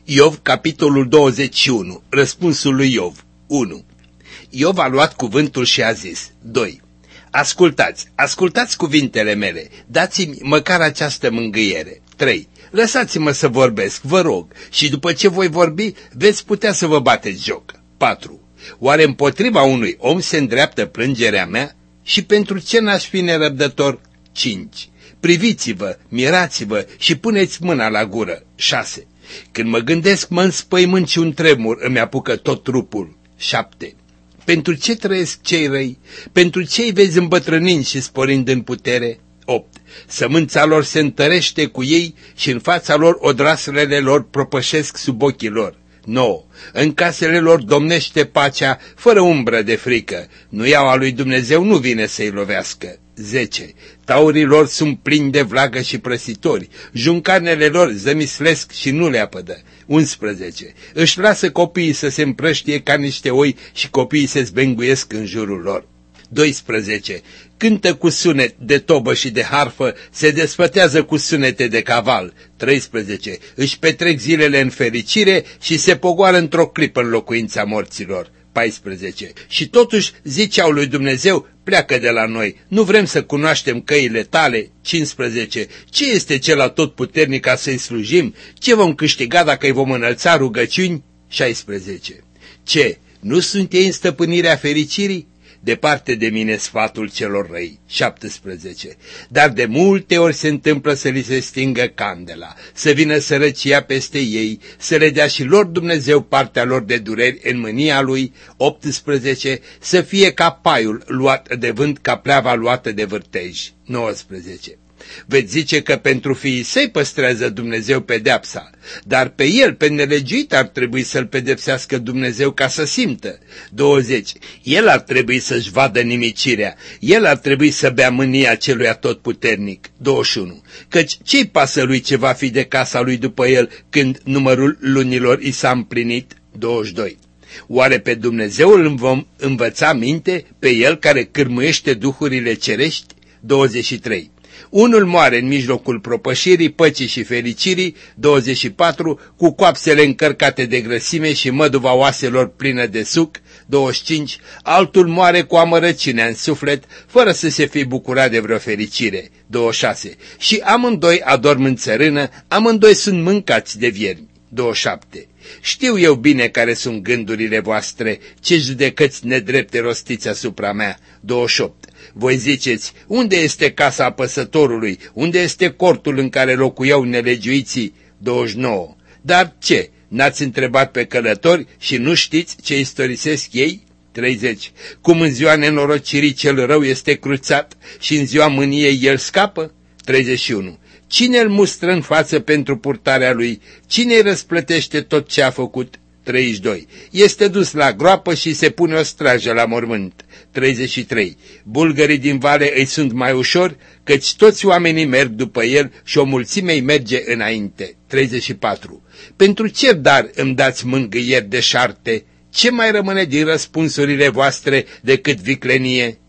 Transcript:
Iov, capitolul 21, răspunsul lui Iov. 1. Iov a luat cuvântul și a zis. 2. Ascultați cuvintele mele, dați-mi măcar această mângâiere. 3. Lăsați-mă să vorbesc, vă rog, și după ce voi vorbi, veți putea să vă bateți joc. 4. Oare împotriva unui om se îndreaptă plângerea mea? Și pentru ce n-aș fi nerăbdător? 5. Priviți-vă, mirați-vă și puneți mâna la gură. 6. Când mă gândesc, mă înspăimânt și un tremur îmi apucă tot trupul. 7. Pentru ce trăiesc cei răi? Pentru ce îi vezi îmbătrânind și sporind în putere? 8. Sămânța lor se întărește cu ei și în fața lor odraslele lor propășesc sub ochii lor. 9. În casele lor domnește pacea fără umbră de frică. Nuiaua lui Dumnezeu nu vine să-i lovească. 10. Taurii lor sunt plini de vlagă și prăsitori, juncarnele lor zămislesc și nu le apădă. 11. Își lasă copiii să se împrăștie ca niște oi și copiii se zbenguiesc în jurul lor. 12. Cântă cu sunet de tobă și de harfă, se desfătează cu sunete de caval. 13. Își petrec zilele în fericire și se pogoară într-o clipă în locuința morților. 14. Și totuși ziceau lui Dumnezeu, pleacă de la noi, nu vrem să cunoaștem căile tale. 15. Ce este cel atotputernic ca să-i slujim? Ce vom câștiga dacă îi vom înălța rugăciuni? 16. Ce? Nu sunt ei în stăpânirea fericirii? Departe de mine sfatul celor răi. 17. Dar de multe ori se întâmplă să li se stingă candela, să vină sărăcia peste ei, să le dea și lor Dumnezeu partea lor de dureri în mânia lui. 18. Să fie ca paiul luat de vânt, ca pleava luată de vârtej. 19. Veți zice că pentru fiii săi păstrează Dumnezeu pedeapsa, dar pe el, pe nelegiuit, ar trebui să-l pedepsească Dumnezeu ca să simtă. 20. El ar trebui să-și vadă nimicirea, el ar trebui să bea mânia celui atotputernic. 21. Căci ce-i pasă lui ce va fi de casa lui după el când numărul lunilor i s-a împlinit? 22. Oare pe Dumnezeu îl vom învăța minte, pe el care cârmuiește duhurile cerești? 23. Unul moare în mijlocul propășirii, păcii și fericirii. 24. Cu coapsele încărcate de grăsime și măduva oaselor plină de suc. 25. Altul moare cu amărăciunea în suflet, fără să se fi bucurat de vreo fericire. 26. Și amândoi adorm în țărână, amândoi sunt mâncați de viermi. 27. Știu eu bine care sunt gândurile voastre, ce judecăți nedrepte rostiți asupra mea. 28. Voi ziceți, unde este casa apăsătorului, unde este cortul în care locuiau nelegiuiții? 29. Dar ce, n-ați întrebat pe călători și nu știți ce istorisesc ei? 30. Cum în ziua nenorocirii cel rău este cruțat și în ziua mâniei el scapă? 31. Cine îl mustră în față pentru purtarea lui? Cine îi răsplătește tot ce a făcut? 32. Este dus la groapă și se pune o strajă la mormânt. 33. Bulgării din vale îi sunt mai ușori, căci toți oamenii merg după el și o mulțime îi merge înainte. 34. Pentru ce dar îmi dați mângâieri deșarte? Ce mai rămâne din răspunsurile voastre decât viclenie?